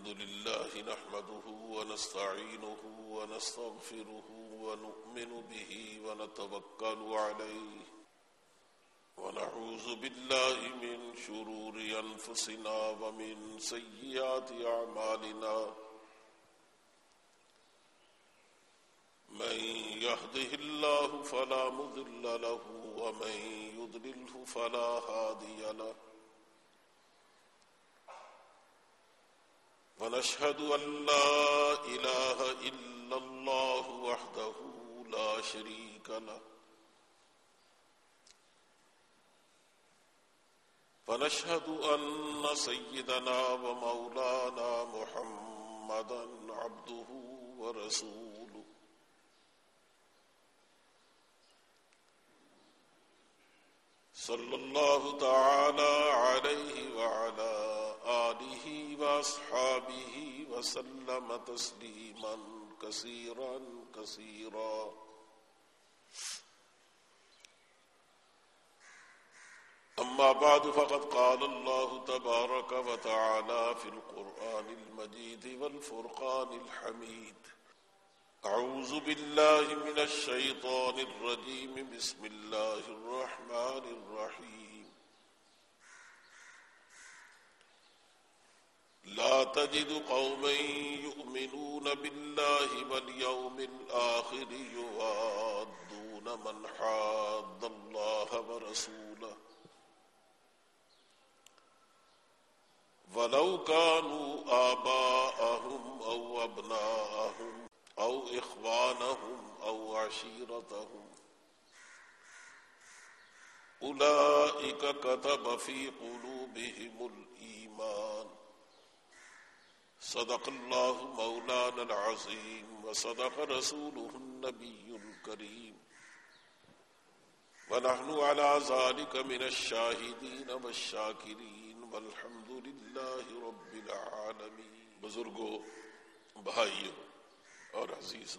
الحمد لله نحمده ونستعينه ونستغفره ونؤمن به ونتوكل عليه ونعوذ بالله من شرور أنفسنا ومن سيئات أعمالنا من يهده الله فلا مضل له ومن يضلله فلا هادي له ونشهد أن لا إله إلا الله وحده لا شريك له ونشهد أن سيدنا ومولانا محمدا عبده ورسوله صلى الله تعالى عليه وعلى آله وأصحابه وسلم تسليما كثيرا كثيرا أما بعد فقد قال الله تبارك وتعالى في القرآن المجيد والفرقان الحميد أعوذ بالله من الشيطان الرجيم بسم الله الرحمن الرحيم لا تجد قوما يؤمنون بالله واليوم الآخر يوادون من حاد الله ورسوله ولو كانوا آباءهم أو أبناءهم أو إخوانهم أو عشيرتهم أولئك كتب في قلوبهم الإيمان صدق الله مولانا العظيم وصدق رسوله النبي الكريم ونحن على ذلك من الشاهدين والشاكرين والحمد لله رب العالمين. بزرگوں، بھائیوں اور عزیزوں،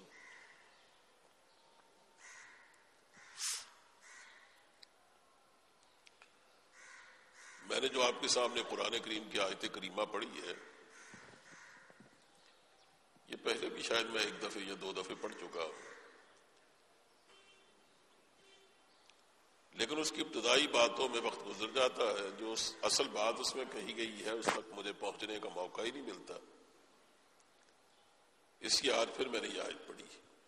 میں نے جو آپ کے سامنے قرآن کریم کی آیت کریمہ پڑھی ہے، یہ پہلے بھی شاید میں ایک دفعہ یا دو دفعہ پڑھ چکا ہوں، لیکن اس کی ابتدائی باتوں میں وقت گزر جاتا ہے، جو اصل بات اس میں کہی گئی ہے اس تک مجھے پہنچنے کا موقع ہی نہیں ملتا، اس کی آج پھر میں نے یہ آیت پڑھی.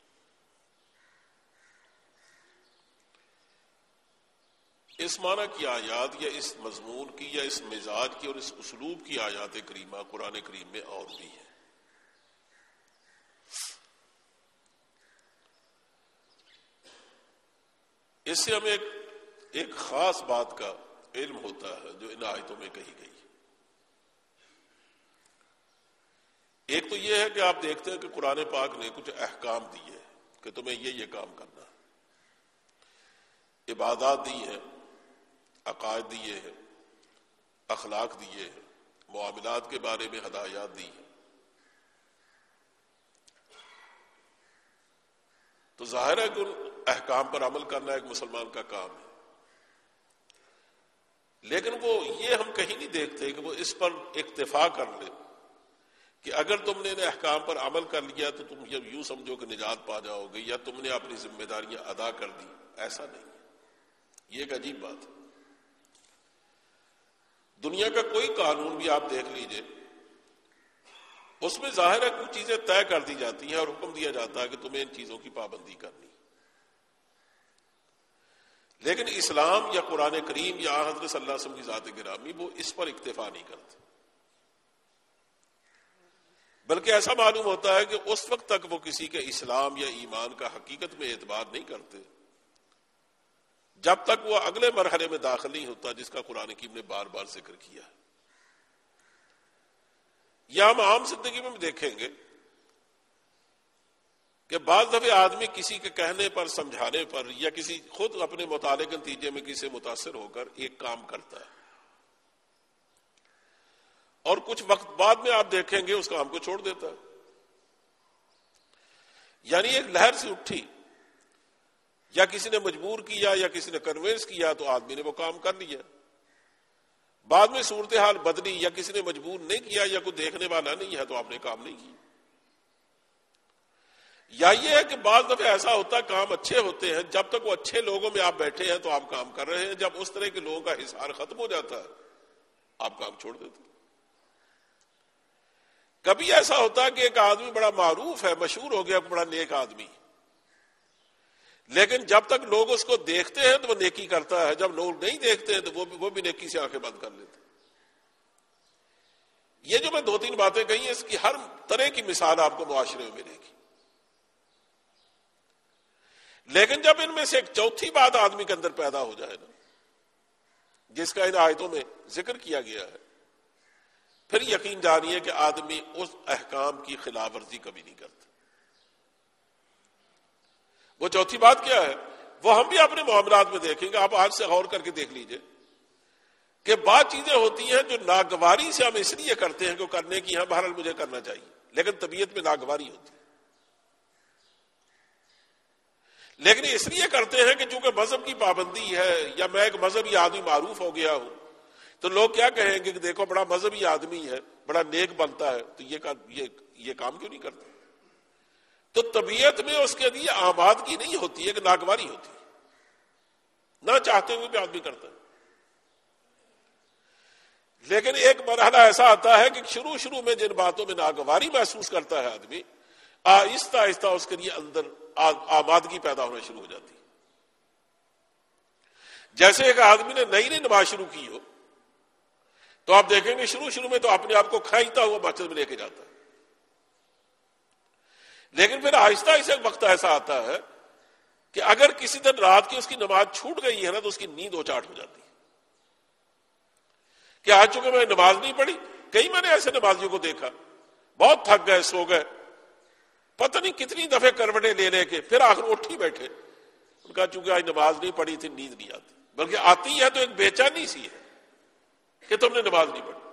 اس معنی کی آیات یا اس مضمون کی یا اس مزاج کی اور اس اسلوب کی آیات کریمہ قرآن کریم میں اور بھی ہیں. اس سے ہمیں ایک خاص بات کا علم ہوتا ہے جو ان آیتوں میں کہی گئی. ایک تو یہ ہے کہ آپ دیکھتے ہیں کہ قرآن پاک نے کچھ احکام دیے کہ تمہیں یہ کام کرنا ہے، عبادات دی ہیں، عقائد دیے ہیں، اخلاق دیے ہیں، معاملات کے بارے میں ہدایات دی ہیں. تو ظاہر ہے کہ ان احکام پر عمل کرنا ایک مسلمان کا کام ہے، لیکن وہ یہ ہم کہیں نہیں دیکھتے کہ وہ اس پر اکتفا کر لے کہ اگر تم نے ان احکام پر عمل کر لیا تو تم یوں سمجھو کہ نجات پا جاؤ گے یا تم نے اپنی ذمہ داریاں ادا کر دی. ایسا نہیں ہے، یہ ایک عجیب بات ہے. دنیا کا کوئی قانون بھی آپ دیکھ لیجئے، اس میں ظاہر ہے کچھ چیزیں طے کر دی جاتی ہیں اور حکم دیا جاتا ہے کہ تمہیں ان چیزوں کی پابندی کرنی. لیکن اسلام یا قرآن کریم یا حضرت صلی اللہ علیہ وسلم کی ذات گرامی وہ اس پر اکتفا نہیں کرتے، بلکہ ایسا معلوم ہوتا ہے کہ اس وقت تک وہ کسی کے اسلام یا ایمان کا حقیقت میں اعتبار نہیں کرتے جب تک وہ اگلے مرحلے میں داخل نہیں ہوتا جس کا قرآن کریم نے بار بار ذکر کیا ہے. یا ہم عام زندگی میں دیکھیں گے کہ بعض دفعہ آدمی کسی کے کہنے پر، سمجھانے پر یا کسی خود اپنے مطالعے کے نتیجے میں کسی سے متاثر ہو کر ایک کام کرتا ہے، اور کچھ وقت بعد میں آپ دیکھیں گے اس کام کو چھوڑ دیتا ہے. یعنی ایک لہر سے اٹھی یا کسی نے مجبور کیا یا کسی نے کنوینس کیا تو آدمی نے وہ کام کر لیا. بعد میں صورتحال بدلی یا کسی نے مجبور نہیں کیا یا کوئی دیکھنے والا نہیں ہے تو آپ نے کام نہیں کیا. یا یہ ہے کہ بعض دفعہ ایسا ہوتا ہے کام اچھے ہوتے ہیں، جب تک وہ اچھے لوگوں میں آپ بیٹھے ہیں تو آپ کام کر رہے ہیں، جب اس طرح کے لوگوں کا حصار ختم ہو جاتا ہے آپ کام چھوڑ دیتے ہیں. کبھی ایسا ہوتا ہے کہ ایک آدمی بڑا معروف ہے، مشہور ہو گیا، بڑا نیک آدمی، لیکن جب تک لوگ اس کو دیکھتے ہیں تو وہ نیکی کرتا ہے، جب لوگ نہیں دیکھتے ہیں تو وہ بھی نیکی سے آنکھیں بند کر لیتے ہیں. یہ جو میں 2-3 باتیں کہی ہیں، اس کی ہر طرح کی مثال آپ کو معاشرے میں ملے گی. لیکن جب ان میں سے ایک چوتھی بات آدمی کے اندر پیدا ہو جائے نا، جس کا ان آیتوں میں ذکر کیا گیا ہے، پھر یقین جانیے کہ آدمی اس احکام کی خلاف ورزی کبھی نہیں کرتا. وہ چوتھی بات کیا ہے؟ وہ ہم بھی اپنے معاملات میں دیکھیں گے. آپ آج سے غور کر کے دیکھ لیجئے کہ بعض چیزیں ہوتی ہیں جو ناگواری سے ہم اس لیے کرتے ہیں کہ کرنے کی ہاں بہرحال مجھے کرنا چاہیے، لیکن طبیعت میں ناگواری ہوتی ہے. لیکن اس لیے کرتے ہیں کہ چونکہ مذہب کی پابندی ہے یا میں ایک مذہبی آدمی معروف ہو گیا ہوں تو لوگ کیا کہیں گے کہ دیکھو بڑا مذہبی آدمی ہے، بڑا نیک بنتا ہے، تو یہ کام کیوں نہیں کرتا؟ تو طبیعت میں اس کے لیے آمادگی نہیں ہوتی ہے کہ ناگواری ہوتی ہے، نہ چاہتے ہوئے بھی آدمی کرتا ہے. لیکن ایک مرحلہ ایسا آتا ہے کہ شروع میں جن باتوں میں ناگواری محسوس کرتا ہے آدمی، آہستہ آہستہ اس کے لیے اندر آمادگی پیدا ہونا شروع ہو جاتی ہے. جیسے ایک آدمی نے نئی نماز شروع کی ہو تو آپ دیکھیں گے شروع میں تو اپنے آپ کو کھینچتا ہوا مسجد میں لے کے جاتا ہے، لیکن پھر آہستہ آہستہ ایک وقت ایسا آتا ہے کہ اگر کسی دن رات کی اس کی نماز چھوٹ گئی ہے نا تو اس کی نیند اچاٹ ہو جاتی ہے کہ آج چونکہ میں نماز نہیں پڑھی. کئی میں نے ایسے نمازیوں کو دیکھا، بہت تھک گئے، سو گئے، پتہ نہیں کتنی دفعے کروٹیں لے کے پھر آخر اٹھ ہی بیٹھے. ان کا چونکہ آج نماز نہیں پڑھی تھی نیند نہیں آتی، بلکہ آتی ہے تو ایک بے چینی سی ہے کہ تم نے نماز نہیں پڑھی.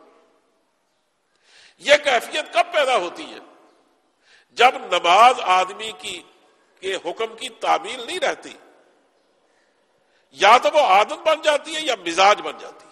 یہ کیفیت کب پیدا ہوتی ہے؟ جب نماز آدمی کے حکم کی تعمیل نہیں رہتی، یا تو وہ عادت بن جاتی ہے یا مزاج بن جاتی ہے.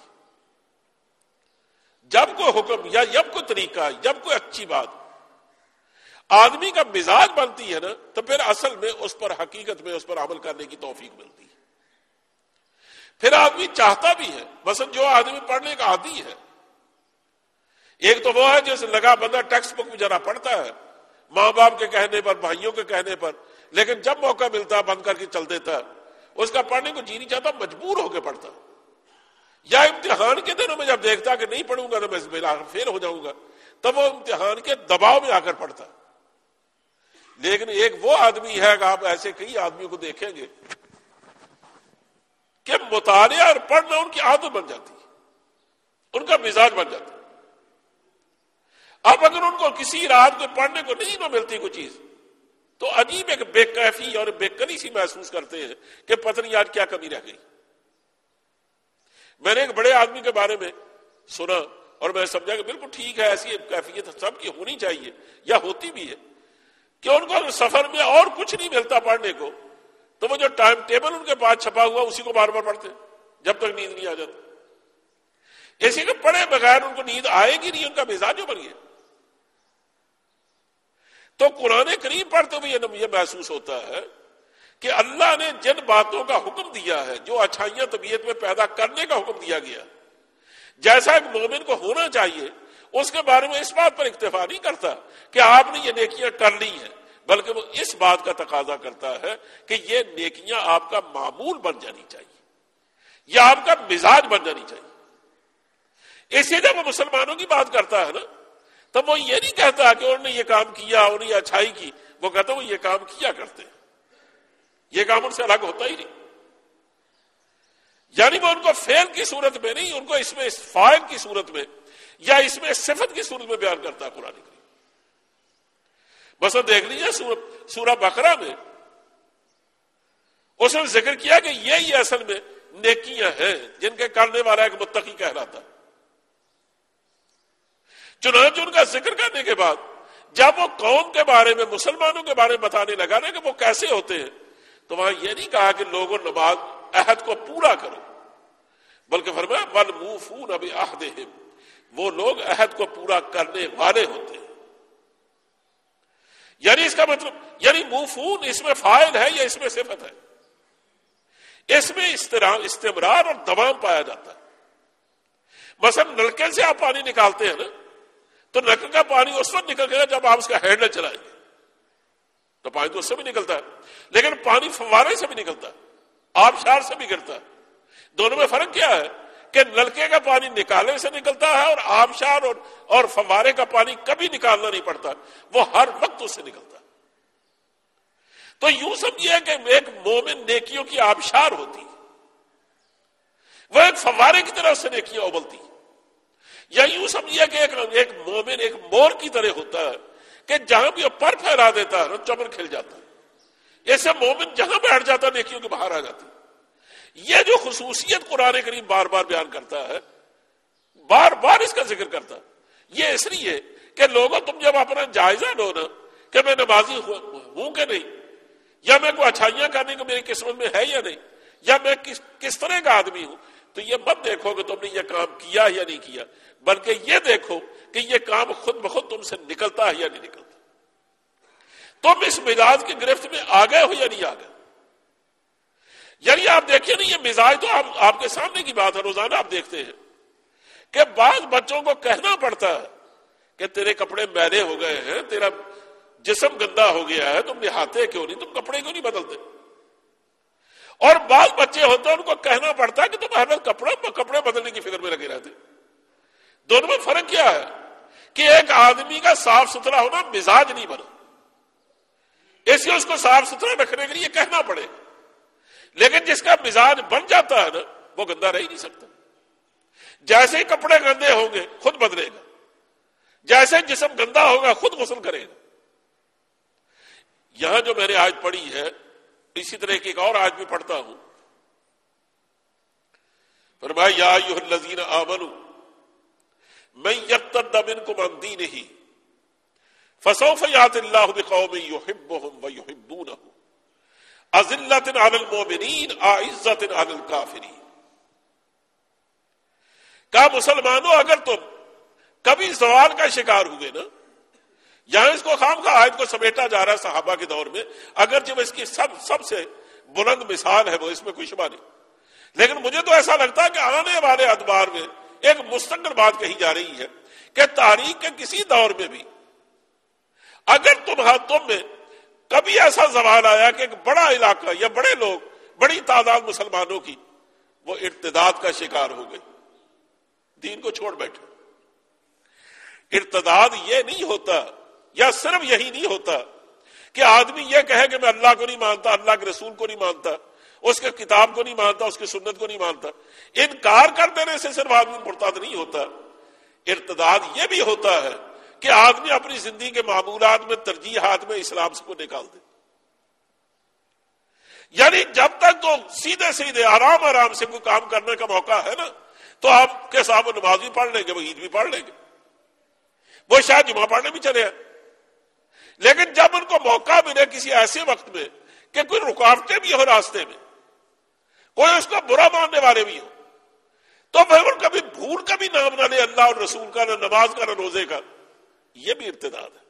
جب کوئی حکم یا جب کوئی طریقہ، جب کوئی اچھی بات آدمی کا مزاج بنتی ہے نا تو پھر اصل میں اس پر حقیقت میں اس پر عمل کرنے کی توفیق ملتی ہے. پھر آدمی چاہتا بھی ہے. مثلا جو آدمی پڑھنے کا عادی ہے، ایک تو وہ ہے جیسے لگا بندہ ٹیکسٹ بک میں ذرا پڑھتا ہے ماں باپ کے کہنے پر، بھائیوں کے کہنے پر، لیکن جب موقع ملتا ہے بند کر کے چل دیتا ہے. اس کا پڑھنے کو جی نہیں چاہتا، مجبور ہو کے پڑھتا. یا امتحان کے دنوں میں جب دیکھتا کہ نہیں پڑھوں گا تو میں فیل ہو جاؤں گا، تب وہ امتحان کے دباؤ میں آ کر پڑھتا. لیکن ایک وہ آدمی ہے کہ آپ ایسے کئی آدمیوں کو دیکھیں گے کہ مطالعہ اور پڑھنا ان کی عادت بن جاتی ہے، ان کا مزاج بن جاتا ہے. اب اگر ان کو کسی رات کو پڑھنے کو نہیں ملتی کوئی چیز تو عجیب ایک بے کیفی اور بے کلی سی محسوس کرتے ہیں کہ پتہ نہیں آج کیا کمی رہ گئی. میں نے ایک بڑے آدمی کے بارے میں سنا اور میں سمجھا کہ بالکل ٹھیک ہے، ایسی کیفیت سب کی ہونی چاہیے یا ہوتی بھی ہے کہ ان کو سفر میں اور کچھ نہیں ملتا پڑھنے کو تو وہ جو ٹائم ٹیبل ان کے پاس چھپا ہوا اسی کو بار بار پڑھتے جب تک نیند نہیں آ جاتی. اسی کو پڑھے بغیر ان کو نیند آئے گی نہیں، ان کا مزاج جو بن گیا. تو قرآن کریم پڑھتے ہوئے یہ محسوس ہوتا ہے کہ اللہ نے جن باتوں کا حکم دیا ہے، جو اچھائیاں طبیعت میں پیدا کرنے کا حکم دیا گیا، جیسا ایک مومن کو ہونا چاہیے، اس کے بارے میں اس بات پر اکتفا نہیں کرتا کہ آپ نے یہ نیکیاں کر لی ہیں، بلکہ وہ اس بات کا تقاضا کرتا ہے کہ یہ نیکیاں آپ کا معمول بن جانی چاہیے یا آپ کا مزاج بن جانی چاہیے. اسی جب وہ مسلمانوں کی بات کرتا ہے نا تو وہ یہ نہیں کہتا کہ انہوں نے یہ کام کیا، انہوں نے یہ اچھائی کی، وہ کہتا وہ یہ کام کیا کرتے ہیں، یہ کام ان سے الگ ہوتا ہی نہیں. یعنی وہ ان کو فعل کی صورت میں نہیں، ان کو اس میں فاعل کی صورت میں یا اس میں صفت کی صورت میں بیان کرتا ہے قرآن کریم. بس دیکھ لیجیے سورہ بقرہ میں اس نے ذکر کیا کہ یہ اصل میں نیکیاں ہیں جن کے کرنے والا ایک متقی کہلاتا ہے. چنانچہ ان کا ذکر کرنے کے بعد جب وہ قوم کے بارے میں، مسلمانوں کے بارے میں بتانے لگا نا کہ وہ کیسے ہوتے ہیں، تو وہاں یہ نہیں کہا کہ لوگوں نماز عہد کو پورا کرو، بلکہ فرمایا والموفون بعہدہم، وہ لوگ عہد کو پورا کرنے والے ہوتے ہیں۔ یعنی اس کا مطلب، یعنی موفون اس میں فاعل ہے یا اس میں صفت ہے؟ اس میں استمرار اور دوام پایا جاتا ہے۔ مثلا نلکے سے آپ پانی نکالتے ہیں نا، تو نلکے کا پانی اس وقت نکل گیا جب آپ اس کا ہینڈل چلائیں گے تو پانی تو اس سے بھی نکلتا ہے، لیکن پانی فوارے سے بھی نکلتا ہے، آبشار سے بھی گرتا ہے۔ دونوں میں فرق کیا ہے کہ نلکے کا پانی نکالنے سے نکلتا ہے اور آبشار اور فوارے کا پانی کبھی نکالنا نہیں پڑتا، وہ ہر وقت اس سے نکلتا ہے۔ تو یوں سمجھیے کہ ایک مومن نیکیوں کی آبشار ہوتی، وہ ایک فوارے کی طرح اس سے نیکیاں ابلتی، یا یوں سمجھیے کہ ایک مومن ایک مور کی طرح ہوتا ہے کہ جہاں بھی وہ پر پھیلا دیتا ہے نا چمن کھل جاتا ہے۔ ایسے مومن جہاں بیٹھ جاتا ہے نیکیوں کے باہر آ جاتی۔ یہ جو خصوصیت قرآن کریم بار بار بیان کرتا ہے، بار بار اس کا ذکر کرتا ہے، یہ اس لیے کہ لوگوں تم جب اپنا جائزہ لو نا کہ میں نمازی ہوں کہ نہیں، یا میں کوئی اچھائیاں کرنے کو میری قسمت میں ہے یا نہیں، یا میں کس طرح کا آدمی ہوں، تو یہ مت دیکھو کہ تم نے یہ کام کیا یا نہیں کیا، بلکہ یہ دیکھو کہ یہ کام خود بخود تم سے نکلتا ہے یا نہیں نکلتا۔ تم اس مزاج کی گرفت میں آ گئے ہو یا نہیں آ گئے۔ یعنی آپ دیکھیے نا، یہ مزاج تو آپ کے سامنے کی بات ہے، روزانہ آپ دیکھتے ہیں کہ بعض بچوں کو کہنا پڑتا ہے کہ تیرے کپڑے میلے ہو گئے ہیں، تیرا جسم گندا ہو گیا ہے، تم نہاتے کیوں نہیں، تم کپڑے کیوں نہیں بدلتے۔ اور بعض بچے ہوتے ہیں ان کو کہنا پڑتا ہے کہ تم ہر وقت کپڑے بدلنے کی فکر میں لگے رہتے۔ دونوں میں فرق کیا ہے کہ ایک آدمی کا صاف ستھرا ہونا مزاج نہیں بنا، اس لیے اس کو صاف ستھرا رکھنے کے لیے کہنا پڑے گا، لیکن جس کا مزاج بن جاتا ہے نا وہ گندا رہ ہی نہیں سکتا۔ جیسے ہی کپڑے گندے ہوں گے خود بدلے گا، جیسے جسم گندا ہوگا خود غسل کرے گا۔ یہاں جو میں نے آیت پڑھی ہے، اسی طرح کی ایک اور آیت بھی پڑھتا ہوں، فرمایا یا ایھا الذین آمنوا من یرتد منکم عن دینہ فسوف یأتی اللہ بقوم یحبهم ویحبونہ اذلۃ علی المؤمنین اعزۃ علی الکافرین۔ کہا مسلمانوں اگر تم کبھی زوال کا شکار ہوئے نا، یہاں اس کو خواہ آیت کو سمیٹا جا رہا ہے صحابہ کے دور میں، اگر جب اس کی سب سے بلند مثال ہے وہ، اس میں کوئی شبہ نہیں، لیکن مجھے تو ایسا لگتا ہے کہ آنے والے ادوار میں ایک مستقل بات کہی جا رہی ہے کہ تاریخ کے کسی دور میں بھی اگر تم میں کبھی ایسا زوال آیا کہ ایک بڑا علاقہ یا بڑے لوگ، بڑی تعداد مسلمانوں کی وہ ارتداد کا شکار ہو گئے، دین کو چھوڑ بیٹھے۔ ارتداد یہ نہیں ہوتا، یا صرف یہی نہیں ہوتا کہ آدمی یہ کہے کہ میں اللہ کو نہیں مانتا، اللہ کے رسول کو نہیں مانتا، اس کے کتاب کو نہیں مانتا، اس کی سنت کو نہیں مانتا۔ انکار کر دینے سے صرف آدمی مرتد نہیں ہوتا، ارتداد یہ بھی ہوتا ہے کہ آدمی اپنی زندگی کے معمولات میں، ترجیحات میں اسلام سے کو نکال دے۔ یعنی جب تک تو سیدھے آرام سے کوئی کام کرنے کا موقع ہے نا، تو آپ کے ساتھ وہ نماز بھی پڑھ لیں گے، وہ عید بھی پڑھ لیں گے، وہ شاید جمعہ پڑھنے بھی چلے ہیں، لیکن جب ان کو موقع ملے کسی ایسے وقت میں کہ کوئی رکاوٹیں بھی ہو راستے میں، کوئی اس کو برا ماننے والے بھی ہو، تو پھر کبھی بھول کا بھی نام نہ لے اللہ اور رسول کا، نہ نماز کا، نہ روزے کا۔ یہ بھی ارتداد ہے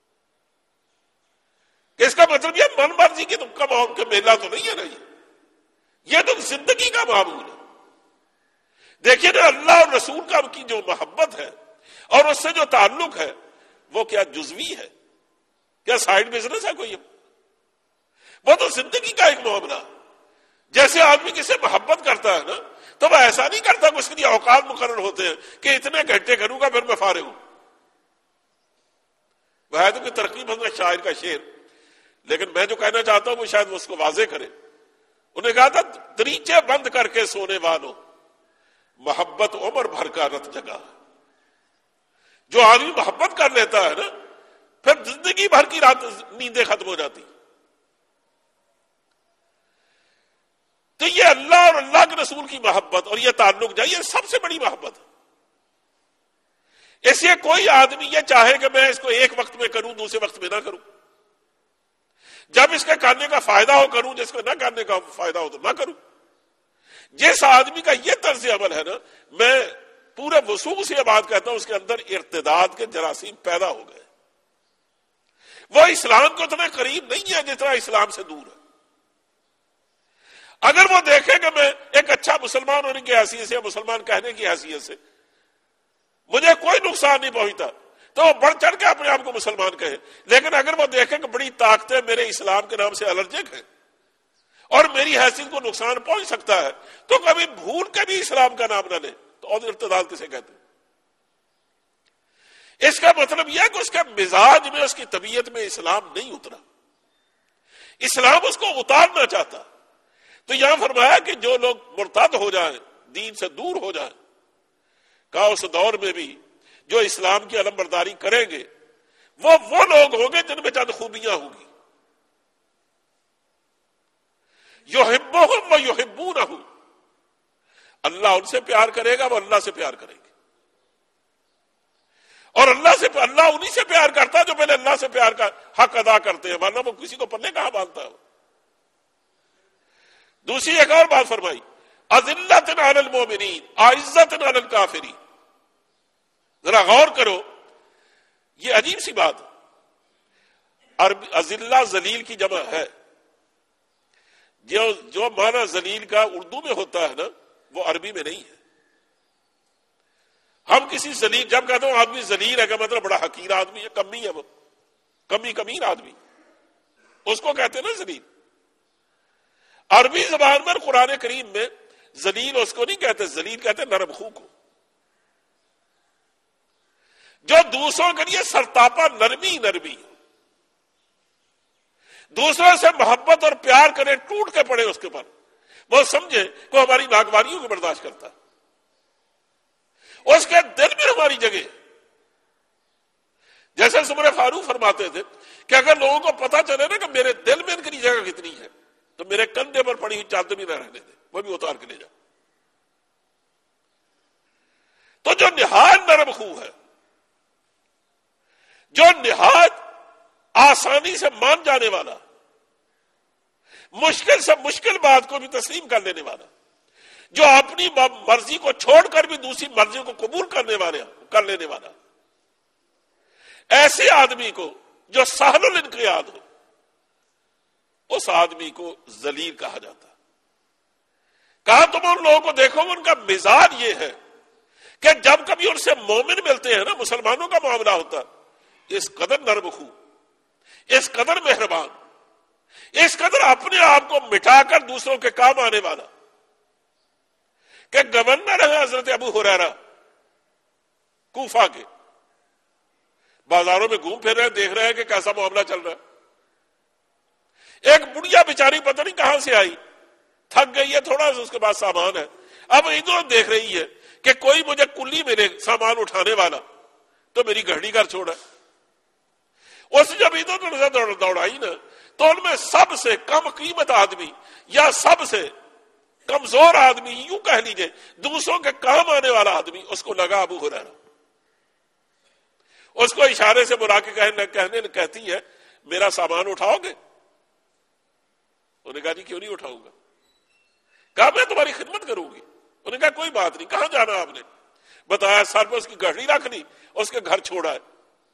کہ اس کا مطلب یہ من مرضی کی تم کا میلہ تو نہیں ہے نا، یہ تو زندگی کا معمول ہے۔ دیکھیے نا، اللہ اور رسول کا کی جو محبت ہے اور اس سے جو تعلق ہے وہ کیا جزوی ہے، کیا سائیڈ بزنس ہے کوئی؟ وہ تو زندگی کا ایک معاملہ۔ جیسے آدمی کسی محبت کرتا ہے نا تو وہ ایسا نہیں کرتا کہ اس کے لیے اوقات مقرر ہوتے ہیں کہ اتنے گھنٹے کروں گا پھر میں فارغ ہوں۔ وہ ہے تو کہ ترقی بندہ شاعر کا شعر، لیکن میں جو کہنا چاہتا ہوں وہ شاید وہ اس کو واضح کرے۔ انہیں کہا تھا دریچے بند کر کے سونے والوں، محبت عمر بھر کا رت جگہ۔ جو آدمی محبت کر لیتا ہے نا پھر زندگی بھر کی رات نیندیں ختم ہو جاتی۔ تو یہ اللہ اور اللہ کے رسول کی محبت اور یہ تعلق یہ سب سے بڑی محبت ہے۔ اس لیے کوئی آدمی یہ چاہے کہ میں اس کو ایک وقت میں کروں، دوسرے وقت میں نہ کروں، جب اس کے کرنے کا فائدہ ہو کروں، جس کو نہ کرنے کا فائدہ ہو تو نہ کروں۔ جس آدمی کا یہ طرز عمل ہے نا، میں پورے وسوخ سے یہ بات کہتا ہوں، اس کے اندر ارتداد کے جراثیم پیدا ہو گئے. وہ اسلام کو اتنا قریب نہیں ہے جتنا اسلام سے دور ہے. اگر وہ دیکھے کہ میں ایک اچھا مسلمان ہونے کی حیثیت سے، مسلمان کہنے کی حیثیت سے مجھے کوئی نقصان نہیں پہنچتا، تو وہ بڑھ چڑھ کے اپنے آپ کو مسلمان کہے. لیکن اگر وہ دیکھے کہ بڑی طاقتیں میرے اسلام کے نام سے الرجک ہیں اور میری حیثیت کو نقصان پہنچ سکتا ہے، تو کبھی بھول کے بھی اسلام کا نام نہ لے. تو اور ارتداد کسے کہتے ہیں؟ اس کا مطلب یہ ہے کہ اس کے مزاج میں، اس کی طبیعت میں اسلام نہیں اترا، اسلام اس کو اتارنا چاہتا. تو یہاں فرمایا کہ جو لوگ مرتد ہو جائیں، دین سے دور ہو جائیں، کہا اس دور میں بھی جو اسلام کی علم برداری کریں گے وہ لوگ ہوں گے جن میں چند خوبیاں ہوں گی. یحبہم و یحبونہ، اللہ ان سے پیار کرے گا، وہ اللہ سے پیار کریں گے. اور اللہ انہی سے پیار کرتا ہے جو پہلے اللہ سے پیار کا حق ادا کرتے ہیں، ورنہ وہ کسی کو پلے کہاں باندھتا ہے. دوسری ایک اور بات فرمائی، اذلۃ علی المؤمنین اعزۃ علی الکافرین. ذرا غور کرو، یہ عجیب سی بات. اذلہ ذلیل کی جمع ہے. جو معنی ذلیل کا اردو میں ہوتا ہے نا، وہ عربی میں نہیں ہے. ہم کسی ذلیل جب کہتے ہیں آدمی ذلیل ہے، کہ مطلب بڑا حقیر آدمی ہے، کمی ہے، وہ کمین آدمی، اس کو کہتے ہیں نا ذلیل. عربی زبان میں قرآن کریم میں ذلیل اس کو نہیں کہتے، ذلیل کہتے نرم خو کو، جو دوسروں کے لیے سرتاپا نرمی دوسروں سے محبت اور پیار کرے، ٹوٹ کے پڑے اس کے پر، وہ سمجھے کہ ہماری ناگواریوں کو برداشت کرتا ہے، اس کے دل میں ہماری جگہ. جیسے عمر فاروق فرماتے تھے کہ اگر لوگوں کو پتا چلے نا کہ میرے دل میں ان کی جگہ کتنی ہے، تو میرے کندھے پر پڑی ہوئی چادر بھی نہ رہنے دے، وہ بھی اتار کے لے جا. تو جو نہایت نرم خو ہے، جو نہایت آسانی سے مان جانے والا، مشکل سے مشکل بات کو بھی تسلیم کر لینے والا، جو اپنی مرضی کو چھوڑ کر بھی دوسری مرضی کو قبول کر لینے والا، ایسے آدمی کو جو سہل الانقیاد ہو، اس آدمی کو ذلیل کہا جاتا. کہا تم ان لوگوں کو دیکھو، ان کا مزاج یہ ہے کہ جب کبھی ان سے مومن ملتے ہیں نا، مسلمانوں کا معاملہ ہوتا، اس قدر نرم خو، اس قدر مہربان، اس قدر اپنے آپ کو مٹا کر دوسروں کے کام آنے والا، کہ گورنر ہے حضرت ابو ہریرہ کوفہ کے، بازاروں میں گھوم پھر رہے، دیکھ رہے ہیں کہ کیسا معاملہ چل رہا ہے. ایک بڑھیا بیچاری پتہ نہیں کہاں سے آئی، تھک گئی ہے تھوڑا سا، اس کے بعد سامان ہے، اب ادھر دیکھ رہی ہے کہ کوئی مجھے کلی میرے سامان اٹھانے والا، تو میری گھڑی کر چھوڑا. اس جب ادھر دوڑائی نا، تو ان میں سب سے کم قیمت آدمی یا سب سے کمزور آدمی، یوں کہہ لیجئے دوسروں کے کام آنے والا آدمی، اس کو لگا ابو ہریرہ. اس کو اشارے سے بلا کے کہتی ہے میرا سامان اٹھاؤ گے؟ انہوں نے کہا جی کیوں نہیں اٹھاؤں گا. کہا میں تمہاری خدمت کروں گی. انہوں نے کہا کوئی بات نہیں. کہاں جانا آپ نے؟ بتایا سر پہ اس کی گھڑی رکھ لی، اس کے گھر چھوڑا ہے.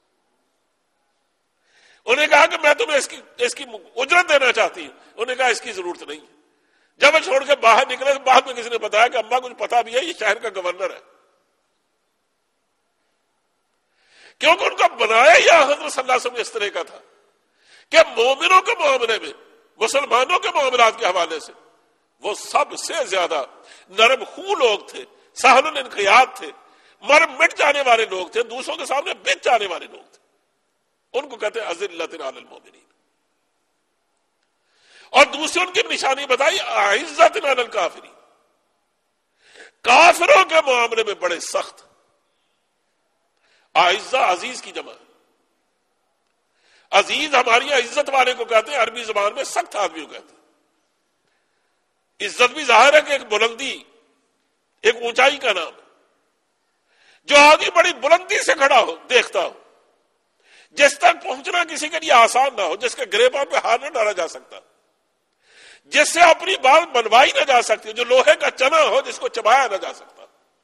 انہوں نے کہا کہ میں تمہیں اس کی اجرت دینا چاہتی ہوں. انہوں نے کہا اس کی ضرورت نہیں ہے. جب وہ چھوڑ کے باہر نکلے تو بعد میں کسی نے بتایا کہ اماں کچھ پتا بھی ہے، یہ شہر کا گورنر ہے. کیونکہ ان کا بنایا یا حضرت صلی اللہ علیہ وسلم اس طرح کا تھا کہ مومنوں کے معاملے میں، مسلمانوں کے معاملات کے حوالے سے وہ سب سے زیادہ نرم خو لوگ تھے، سہل الانقیاد تھے، مر مٹ جانے والے لوگ تھے، دوسروں کے سامنے بچ جانے والے لوگ تھے. ان کو کہتے ہیں اذلۃ علی المؤمنین. اور دوسری ان کی نشانی بتائی اعزۃ علی الکافرین، کافروں کے معاملے میں بڑے سخت. اعزہ عزیز کی جمع. عزیز ہماری عزت والے کو کہتے ہیں، عربی زبان میں سخت آدمی کو کہتے ہیں. عزت بھی ظاہر ہے کہ ایک بلندی، ایک اونچائی کا نام ہے. جو آدمی بڑی بلندی سے کھڑا ہو، دیکھتا ہو، جس تک پہنچنا کسی کے لیے آسان نہ ہو، جس کے گریبان پہ ہاتھ نہ ڈالا جا سکتا، جس سے اپنی بات منوائی نہ جا سکتی، جو لوہے کا چنا ہو جس کو چبایا نہ جا سکتا.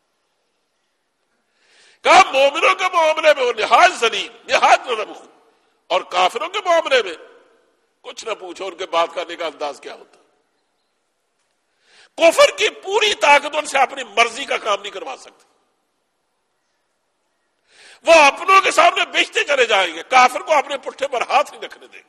کہا مومنوں کے معاملے میں وہ نہایت ذلیل، نہایت نرم ہو، اور کافروں کے معاملے میں کچھ نہ پوچھو ان کے بات کرنے کا انداز کیا ہوتا. کفر کی پوری طاقت ان سے اپنی مرضی کا کام نہیں کروا سکتے. وہ اپنوں کے سامنے بیچتے چلے جائیں گے، کافر کو اپنے پٹھے پر ہاتھ نہیں رکھنے دیں گے.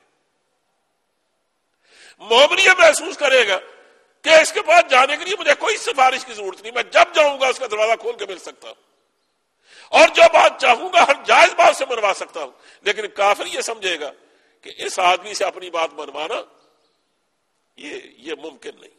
مومن یہ محسوس کرے گا کہ اس کے پاس جانے کے لیے مجھے کوئی سفارش کی ضرورت نہیں، میں جب جاؤں گا اس کا دروازہ کھول کے مل سکتا ہوں، اور جو بات چاہوں گا ہر جائز بات سے منوا سکتا ہوں. لیکن کافر یہ سمجھے گا کہ اس آدمی سے اپنی بات منوانا یہ ممکن نہیں.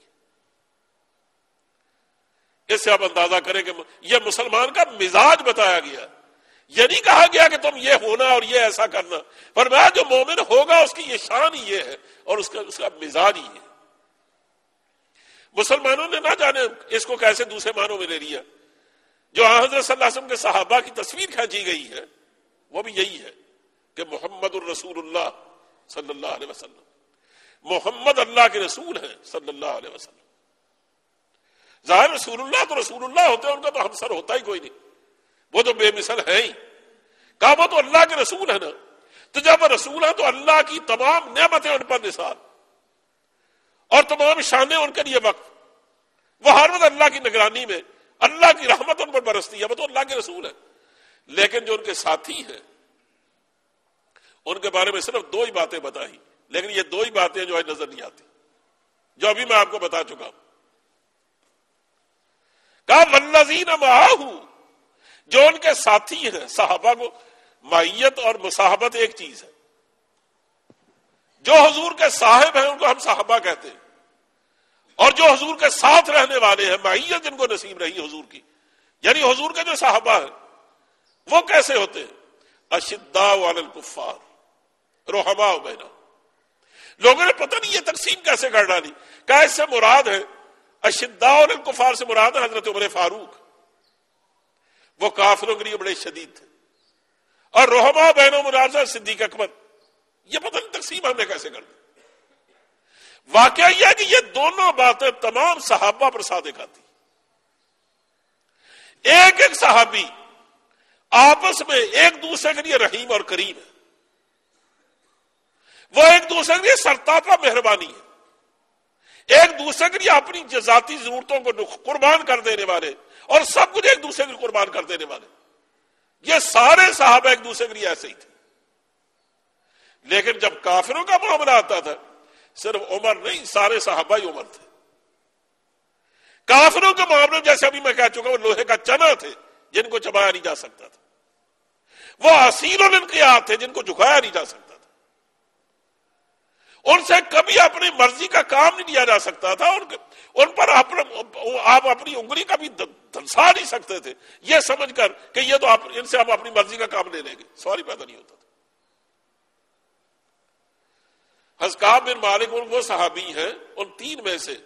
اس سے آپ اندازہ کریں کہ یہ مسلمان کا مزاج بتایا گیا. یہ نہیں کہا گیا کہ تم یہ ہونا اور یہ ایسا کرنا، فرمایا جو مومن ہوگا اس کی یہ شان ہی یہ ہے اور اس کا مزاج ہی ہے. مسلمانوں نے نہ جانے اس کو کیسے دوسرے معنوں میں لے لیا. جو حضرت صلی اللہ علیہ وسلم کے صحابہ کی تصویر کھینچی گئی ہے وہ بھی یہی ہے کہ محمد الرسول اللہ صلی اللہ علیہ وسلم، محمد اللہ کے رسول ہیں صلی اللہ علیہ وسلم. ظاہر رسول اللہ تو رسول اللہ ہوتے ہیں، ان کا تو ہمسر ہوتا ہی کوئی نہیں، وہ تو بے مثل ہے ہی. کہا وہ تو اللہ کے رسول ہے نا، تو جب وہ رسول ہیں تو اللہ کی تمام نعمتیں ان پر نثار اور تمام شانیں ان کے لیے وقت. وہ ہر وقت اللہ کی نگرانی میں، اللہ کی رحمت ان پر برستی ہے، وہ تو اللہ کے رسول ہے. لیکن جو ان کے ساتھی ہیں ان کے بارے میں صرف دو ہی باتیں بتائی، لیکن یہ دو ہی باتیں جو ہے نظر نہیں آتی، جو ابھی میں آپ کو بتا چکا ہوں. کہا والذین معہ، جو ان کے ساتھی ہیں. صحابہ کو معیت اور مصاحبت ایک چیز ہے. جو حضور کے صاحب ہیں ان کو ہم صحابہ کہتے ہیں، اور جو حضور کے ساتھ رہنے والے ہیں، معیت جن کو نصیب رہی حضور کی، یعنی حضور کے جو صحابہ ہیں وہ کیسے ہوتے ہیں؟ اشداء علی الکفار رحماء بینہم. لوگوں نے پتہ نہیں یہ تقسیم کیسے کر ڈالی. کیا اس سے مراد ہے اشداء علی الکفار سے مراد ہے حضرت عمر فاروق، وہ کافروں کے لیے بڑے شدید تھے، اور رحماء بینہم مراد ہے صدیق اکبر. یہ پتہ نہیں تقسیم ہم نے کیسے کر دی. واقعہ یہ ہے کہ یہ دونوں باتیں تمام صحابہ پر صادق آتی. ایک ایک صحابی آپس میں ایک دوسرے کے لیے رحیم اور کریم ہے، وہ ایک دوسرے کے لیے سرتاپا مہربانی ہے، ایک دوسرے کے لیے اپنی ذاتی ضرورتوں کو قربان کر دینے والے، اور سب کچھ ایک دوسرے کو قربان کر دینے والے. یہ سارے صحابہ ایک دوسرے کے لیے ایسے ہی تھے. لیکن جب کافروں کا معاملہ آتا تھا صرف عمر نہیں، سارے صحابہ ہی عمر تھے. کافروں کے معاملے جیسے ابھی میں کہہ چکا وہ لوہے کا چنا تھے جن کو چبایا نہیں جا سکتا تھا. وہ اسیر الانقیاد تھے جن کو جھکایا نہیں جا سکتا تھا. ان سے کبھی اپنی مرضی کا کام نہیں لیا جا سکتا تھا. ان پر آپ اپنی انگلی کا بھی دھنسا نہیں سکتے تھے یہ سمجھ کر کہ یہ تو ان سے ہم اپنی مرضی کا کام لے لیں گے. سوال ہی پیدا نہیں ہوتا تھا. حضرت کعب بن مالک وہ صحابی ہیں ان تین میں سے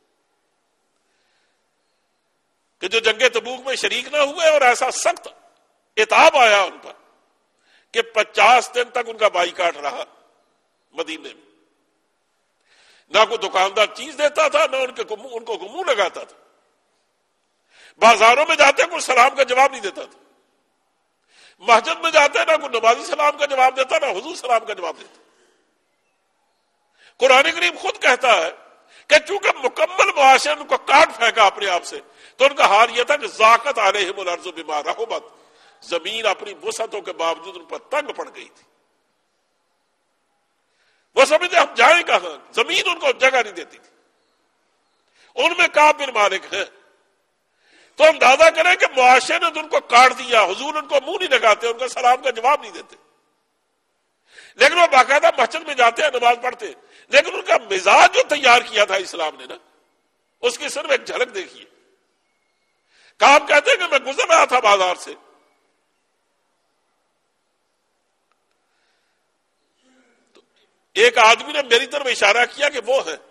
کہ جو جنگ تبوک میں شریک نہ ہوئے، اور ایسا سخت عتاب آیا ان پر کہ 50 دن تک ان کا بائیکاٹ رہا. مدینے میں نہ کوئی دکاندار چیز دیتا تھا، نہ ان کو منہ لگاتا تھا. بازاروں میں جاتے کوئی سلام کا جواب نہیں دیتا تھا. مسجد میں جاتے نہ کوئی نمازی سلام کا جواب دیتا، نہ حضور سلام کا جواب دیتا. قرآن کریم خود کہتا ہے کہ چونکہ مکمل معاشرے نے ان کو کاٹ پھینکا اپنے آپ سے، تو ان کا حال یہ تھا کہ ذاقت علیہم الارض بما رحبت، زمین اپنی وسعتوں کے باوجود ان پر تنگ پڑ گئی تھی. وہ سمجھتے ہم جائیں کہاں، زمین ان کو جگہ نہیں دیتی تھی. ان میں کعب بن مالک ہے. تو اندازہ کریں کہ معاشرے نے ان کو کاٹ دیا، حضور ان کو منہ نہیں لگاتے، ان کا سلام کا جواب نہیں دیتے، لیکن وہ باقاعدہ مسجد میں جاتے ہیں، نماز پڑھتے. لیکن ان کا مزاج جو تیار کیا تھا اسلام نے نا، اس کی صرف ایک جھلک دیکھیے. کعب کہتے ہیں کہ میں گزر رہا تھا بازار سے، تو ایک آدمی نے میری طرف اشارہ کیا کہ وہ ہے.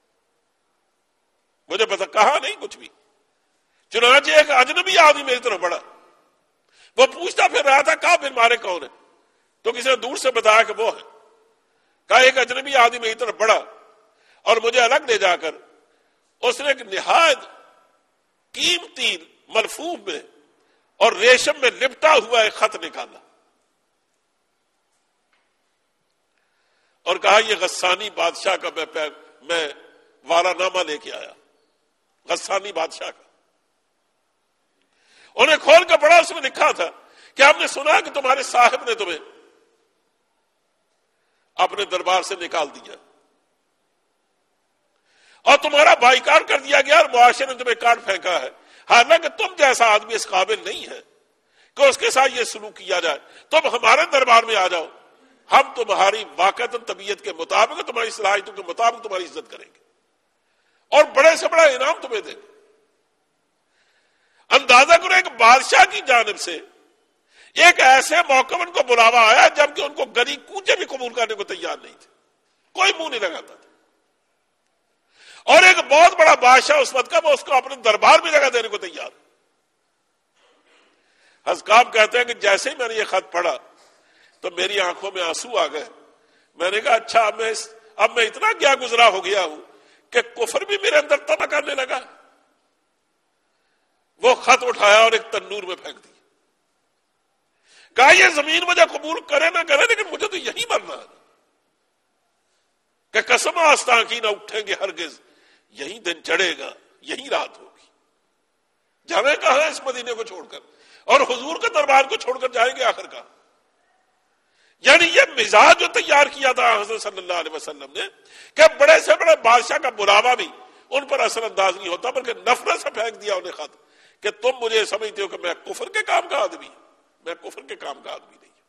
مجھے پتا کہا نہیں کچھ بھی. چنانچہ ایک اجنبی آدمی میری طرف بڑھا، وہ پوچھتا پھر رہا تھا کعب بن مالک کون ہے، تو کسی نے دور سے بتایا کہ وہ ہے. کہا ایک اجنبی آدمی میری طرف بڑھا اور مجھے الگ لے جا کر اس نے ایک نہایت قیمتی ملفوف میں اور ریشم میں لپٹا ہوا ایک خط نکالا اور کہا یہ غسانی بادشاہ کا میں وارا نامہ لے کے آیا، غسانی بادشاہ کا۔ انہیں کھول کر پڑھا، اس میں لکھا تھا کہ ہم نے سنا کہ تمہارے صاحب نے تمہیں اپنے دربار سے نکال دیا اور تمہارا بائیکار کر دیا گیا اور معاشرے نے تمہیں کاٹ پھینکا ہے، حالانکہ تم جیسا آدمی اس قابل نہیں ہے کہ اس کے ساتھ یہ سلوک کیا جائے، تم ہمارے دربار میں آ جاؤ، ہم تمہاری واقعتاً طبیعت کے مطابق، تمہاری صلاحیتوں کے مطابق تمہاری عزت کریں گے اور بڑے سے بڑا انعام تمہیں دیں گے۔ اندازہ کرو ایک بادشاہ کی جانب سے ایک ایسے موقع ان کو بلاوا آیا جبکہ ان کو گری کوچے بھی قبول کرنے کو تیار نہیں تھے، کوئی منہ نہیں لگاتا تھا، اور ایک بہت بڑا بادشاہ اس وقت کا وہ اس کو اپنے دربار میں جگہ دینے کو تیار۔ حزقام کہتے ہیں کہ جیسے ہی میں نے یہ خط پڑھا تو میری آنکھوں میں آنسو آ گئے، میں نے کہا اچھا اب میں اتنا گیا گزرا ہو گیا ہوں کہ کفر بھی میرے اندر طمع کرنے لگا۔ وہ خط اٹھایا اور ایک تنور میں پھینک دیا، کہا یہ زمین مجھے قبول کرے نہ کرے لیکن مجھے تو یہی مرنا ہے کہ قسم آستاں کی نہ اٹھیں گے ہرگز، یہی دن چڑھے گا، یہی رات ہوگی، جاویں کہاں اس مدینے کو چھوڑ کر، اور حضور کے دربار کو چھوڑ کر جائیں گے آخر کا۔ یعنی یہ مزاج جو تیار کیا تھا حضرت صلی اللہ علیہ وسلم نے کہ بڑے سے بڑے بادشاہ کا بلاوا بھی ان پر اثر انداز نہیں ہوتا، بلکہ نفرت سے پھینک دیا انہیں خط کہ تم مجھے سمجھتے ہو کہ میں کفر کے کام کا آدمی، میں کفر کے کام کا آدمی نہیں،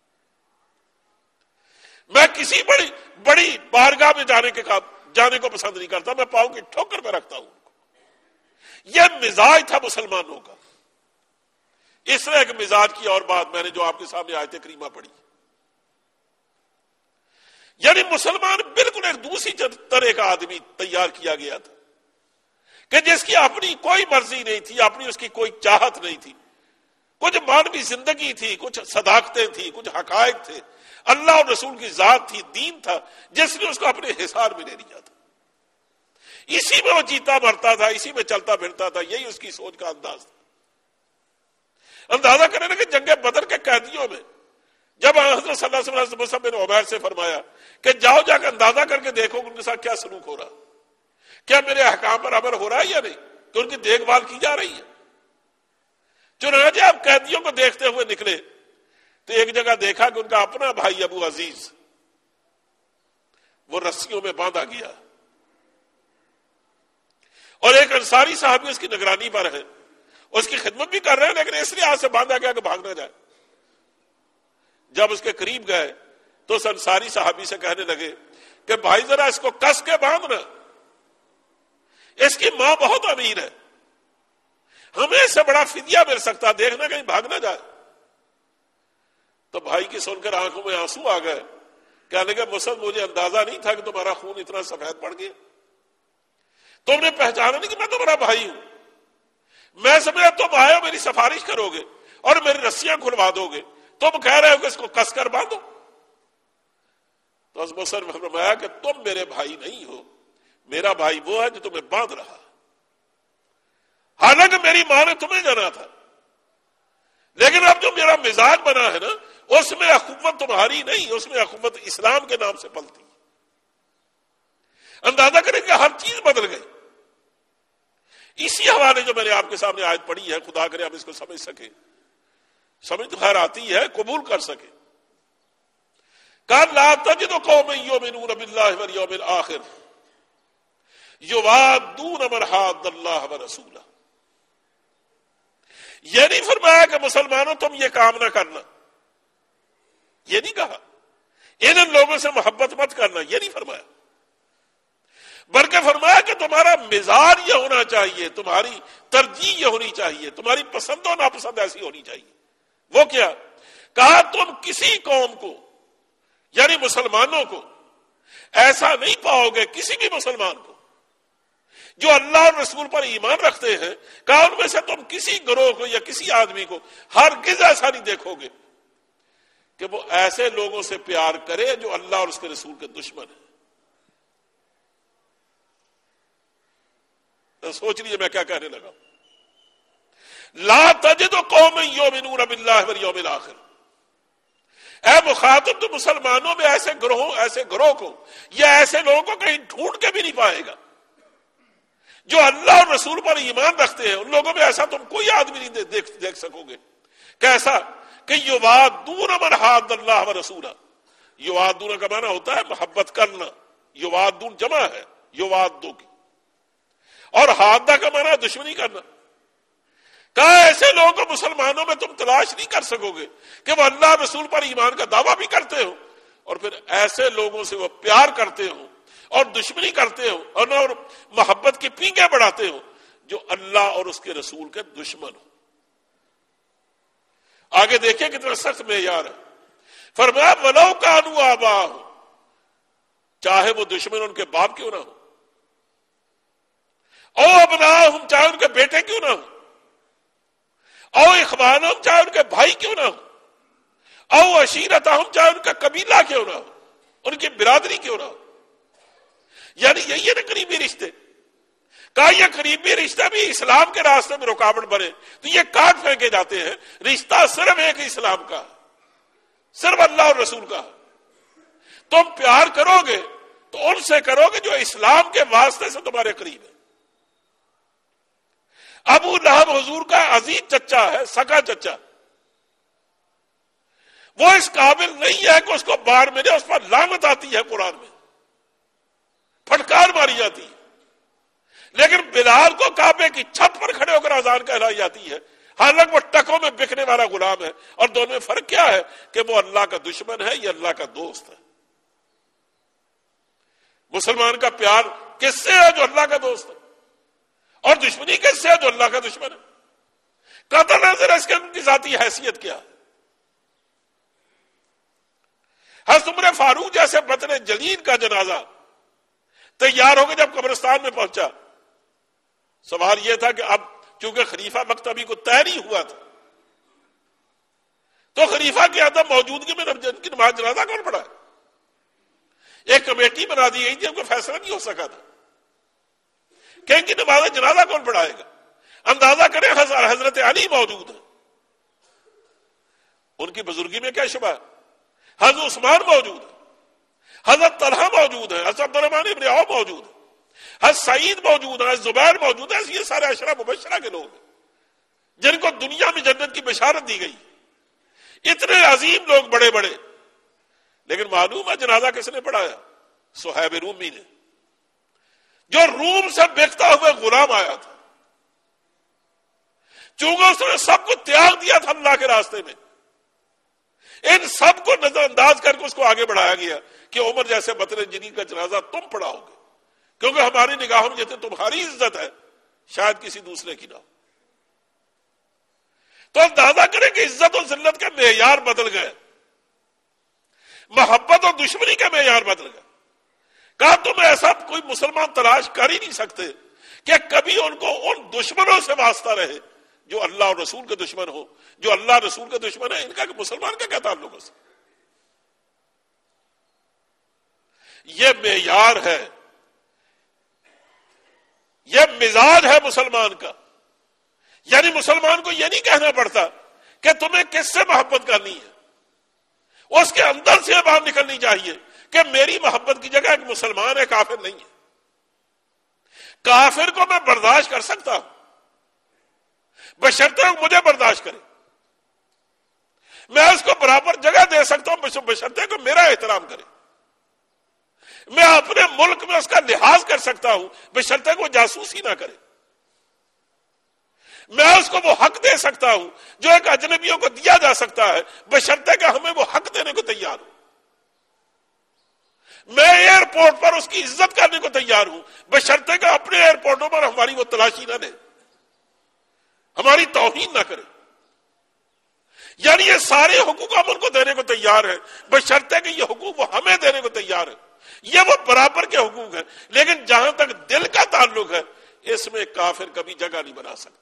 میں کسی بڑی بارگاہ میں جانے کو پسند نہیں کرتا، میں پاؤں کی ٹھوکر پہ رکھتا ہوں ان کو۔ یہ مزاج تھا مسلمانوں کا۔ اس طرح ایک مزاج کی اور بات میں نے جو آپ کے سامنے آیت کریمہ پڑھی، یعنی مسلمان بالکل ایک دوسری طرح کا آدمی تیار کیا گیا تھا کہ جس کی اپنی کوئی مرضی نہیں تھی، اپنی اس کی کوئی چاہت نہیں تھی، کچھ مانوی زندگی تھی، کچھ صداقتیں تھی، کچھ حقائق تھے، اللہ اور رسول کی ذات تھی، دین تھا جس نے اس کو اپنے حصار میں لے لیا تھا، اسی میں وہ جیتا مرتا تھا، اسی میں چلتا پھرتا تھا، یہی اس کی سوچ کا انداز تھا۔ اندازہ کریں کہ جنگ بدر کے قیدیوں میں جب حضرت صلی اللہ علیہ وسلم مصعب بن عمیر سے فرمایا کہ جاؤ جا کے اندازہ کر کے دیکھو کہ ان کے ساتھ کیا سلوک ہو رہا، کیا میرے احکام پر عمل ہو رہا ہے یا نہیں، کہ ان کی دیکھ بھال کی جا رہی ہے۔ چنانچہ آپ قیدیوں کو دیکھتے ہوئے نکلے تو ایک جگہ دیکھا کہ ان کا اپنا بھائی ابو عزیز وہ رسیوں میں باندھا گیا اور ایک انصاری صحابی اس کی نگرانی پر ہے، اس کی خدمت بھی کر رہے ہیں لیکن اس لیے ہاتھ سے باندھا گیا کہ بھاگ نہ جائے۔ جب اس کے قریب گئے تو اس انصاری صحابی سے کہنے لگے کہ بھائی ذرا اس کو کس کے باندھنا، اس کی ماں بہت امیر ہے، ہمیں اس سے بڑا فدیہ مل سکتا، دیکھنا کہیں بھاگ نہ جائے۔ تو بھائی کی سن کر آنکھوں میں آنسو آ گئے، کہنے لگے مصعب مجھے اندازہ نہیں تھا کہ تمہارا خون اتنا سفید پڑ گیا، تم نے پہچانا نہیں کہ میں تمہارا بھائی ہوں، میں سمجھا تم آئے ہو میری سفارش کرو گے اور میری رسیاں کھلوا دو گے، تم کہہ رہے ہو کہ اس کو کس کر باندھو۔ تو حضرت مصعب نے فرمایا کہ تم میرے بھائی نہیں ہو، میرا بھائی وہ ہے جو تمہیں باندھ رہا، حالانکہ میری ماں نے تمہیں جانا تھا، لیکن اب جو میرا مزاج بنا ہے نا اس میں اخوت تمہاری نہیں، اس میں اخوت اسلام کے نام سے پلتی۔ اندازہ کریں کہ ہر چیز بدل گئی۔ اسی حوالے جو میں نے آپ کے سامنے آیت پڑھی ہے، خدا کرے آپ اس کو سمجھ سکیں، سمجھ تو خیر آتی ہے، قبول کر سکے۔ قال لا تجد قوم یؤمنون باللہ والیوم الآخر یوادون من حاد اللہ ورسولہ۔ یہ نہیں فرمایا کہ مسلمانوں تم یہ کام نہ کرنا، یہ نہیں کہا ان لوگوں سے محبت مت کرنا، یہ نہیں فرمایا، بلکہ فرمایا کہ تمہارا مزاج یہ ہونا چاہیے، تمہاری ترجیح یہ ہونی چاہیے، تمہاری پسند و ناپسند ایسی ہونی چاہیے۔ وہ کیا؟ کہا تم کسی قوم کو یعنی مسلمانوں کو ایسا نہیں پاؤ گے، کسی بھی مسلمان کو جو اللہ اور رسول پر ایمان رکھتے ہیں، کہا ان میں سے تم کسی گروہ کو یا کسی آدمی کو ہرگز ایسا نہیں دیکھو گے کہ وہ ایسے لوگوں سے پیار کرے جو اللہ اور اس کے رسول کے دشمن ہیں۔ سوچ لیجیے میں کیا کہنے لگا. لا تجد قوم یؤمنون باللہ والیوم الآخر. اے مخاطب تو مسلمانوں میں ایسے گروہ کو یا ایسے لوگوں کو کہیں ڈھونڈ کے بھی نہیں پائے گا جو اللہ اور رسول پر ایمان رکھتے ہیں. ان لوگوں میں ایسا تم کوئی آدمی نہیں دیکھ سکو گے. کیسا کہ یوادون من حاد اللہ ورسولہ. یوادون کا معنی ہوتا ہے محبت کرنا. یوادون جمع ہے یوادو کی, اور حادہ کا معنی دشمنی کرنا. کہا ایسے لوگوں کو مسلمانوں میں تم تلاش نہیں کر سکو گے کہ وہ اللہ رسول پر ایمان کا دعویٰ بھی کرتے ہو اور پھر ایسے لوگوں سے وہ پیار کرتے ہو اور دشمنی کرتے ہو اور محبت کی پینگیں بڑھاتے ہو جو اللہ اور اس کے رسول کے دشمن ہو. آگے دیکھیں کتنا سخت معیار ہے. فرمایا ولو کانوا آباءہم, چاہے وہ دشمن ان کے باپ کیوں نہ ہو, او ابناءہم, چاہے ان کے بیٹے کیوں نہ ہو, او اخوانہم, چاہے ان کے بھائی کیوں نہ ہو, او عشیرتہم, چاہے ان کا قبیلہ کیوں نہ ہو, ان کی برادری کیوں نہ ہو. یعنی یہی ہے نا قریبی رشتے. کہا یہ قریبی رشتہ بھی اسلام کے راستے میں رکاوٹ بنے تو یہ کاٹ پھینکے جاتے ہیں. رشتہ صرف ایک اسلام کا, صرف اللہ اور رسول کا. تم پیار کرو گے تو ان سے کرو گے جو اسلام کے واسطے سے تمہارے قریب ہے. ابو لہب حضور کا عزیز چچا ہے, سگا چچا. وہ اس قابل نہیں ہے کہ اس کو بار ملے, اس پر لعنت آتی ہے قرآن میں, پھٹکار ماری جاتی ہے. لیکن بلال کو کعبے کی چھت پر کھڑے ہو کر اذان کہلائی جاتی ہے, حالانکہ وہ ٹکوں میں بکنے والا غلام ہے. اور دونوں میں فرق کیا ہے کہ وہ اللہ کا دشمن ہے, یہ اللہ کا دوست ہے. مسلمان کا پیار کس سے ہے؟ جو اللہ کا دوست ہے. اور دشمنی کس سے ہے؟ جو اللہ کا دشمن ہے. قطع نظر اس کے ان کی ذاتی حیثیت کیا ہے. حضرت عمر فاروق جیسے بطن جلیل کا جنازہ تیار ہو کے جب قبرستان میں پہنچا, سوال یہ تھا کہ اب چونکہ خلیفہ مکتبی کو طے نہیں ہوا تھا تو خلیفہ کی عدم موجودگی میں جن کی نماز جنازہ کون پڑھا ہے؟ ایک کمیٹی بنا دی گئی تھی, ہم کو فیصلہ نہیں ہو سکا تھا کہ ان کی نماز جنازہ کون پڑھائے گا. اندازہ کریں حضرت علی موجود ہیں, ان کی بزرگی میں کیا شبہ ہے. حضرت عثمان موجود ہے, حضرت طلحہ موجود ہے, حضرت عبدالرحمن ابن عوف موجود ہے, حضرت سعید موجود ہے, حضرت زبیر موجود ہے. یہ سارے عشرہ مبشرہ کے لوگ ہیں جن کو دنیا میں جنت کی بشارت دی گئی. اتنے عظیم لوگ بڑے بڑے, لیکن معلوم ہے جنازہ کس نے پڑھایا؟ صہیب رومی نے, جو روم سے بکتا ہوئے غلام آیا تھا. چونکہ اس نے سب کو تیاگ دیا تھا اللہ کے راستے میں, ان سب کو نظر انداز کر کے اس کو آگے بڑھایا گیا کہ عمر جیسے بطن جلیل کا جنازہ تم پڑھاؤ گے, کیونکہ ہماری نگاہوں میں جتنے تمہاری عزت ہے شاید کسی دوسرے کی نہ ہو. تو اندازہ کریں کہ عزت اور ذلت کے معیار بدل گئے, محبت اور دشمنی کے معیار بدل گئے. کہا تم ایسا کوئی مسلمان تلاش کر ہی نہیں سکتے کہ کبھی ان کو ان دشمنوں سے واسطہ رہے جو اللہ اور رسول کے دشمن ہو. جو اللہ رسول کے دشمن ہے ان کا مسلمان کا کیا تعلق ہے؟ یہ معیار ہے, یہ مزاج ہے مسلمان کا. یعنی مسلمان کو یہ نہیں کہنا پڑتا کہ تمہیں کس سے محبت کرنی ہے, اس کے اندر سے بات نکلنی چاہیے کہ میری محبت کی جگہ ایک مسلمان ہے, کافر نہیں ہے. کافر کو میں برداشت کر سکتا ہوں بشرطے مجھے برداشت کرے, میں اس کو برابر جگہ دے سکتا ہوں بشرطے کو میرا احترام کرے. میں اپنے ملک میں اس کا لحاظ کر سکتا ہوں بشرطے کو جاسوسی نہ کرے. میں اس کو وہ حق دے سکتا ہوں جو ایک اجنبیوں کو دیا جا سکتا ہے بشرطے کہ ہمیں وہ حق دینے کو تیار ہوں. میں ایئرپورٹ پر اس کی عزت کرنے کو تیار ہوں بشرطے کہ اپنے ایئرپورٹوں پر ہماری وہ تلاشی نہ لے, ہماری توہین نہ کرے. یعنی یہ سارے حقوق ہم ان کو دینے کو تیار ہیں بشرطے کہ یہ حقوق وہ ہمیں دینے کو تیار ہیں. یہ وہ برابر کے حقوق ہیں. لیکن جہاں تک دل کا تعلق ہے اس میں کافر کبھی جگہ نہیں بنا سکتا.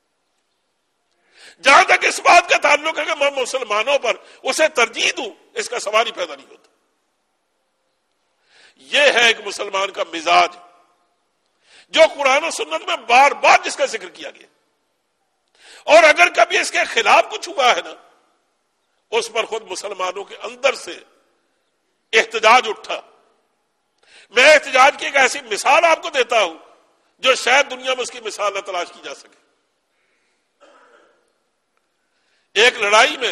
جہاں تک اس بات کا تعلق ہے کہ میں مسلمانوں پر اسے ترجیح دوں, اس کا سوال ہی پیدا نہیں ہوتا. یہ ہے ایک مسلمان کا مزاج. جو قرآن و سنت میں بار بار جس کا ذکر کیا گیا، اور اگر کبھی اس کے خلاف کچھ ہوا ہے نا، اس پر خود مسلمانوں کے اندر سے احتجاج اٹھا۔ میں احتجاج کی ایک ایسی مثال آپ کو دیتا ہوں جو شاید دنیا میں اس کی مثال نہ تلاش کی جا سکے۔ ایک لڑائی میں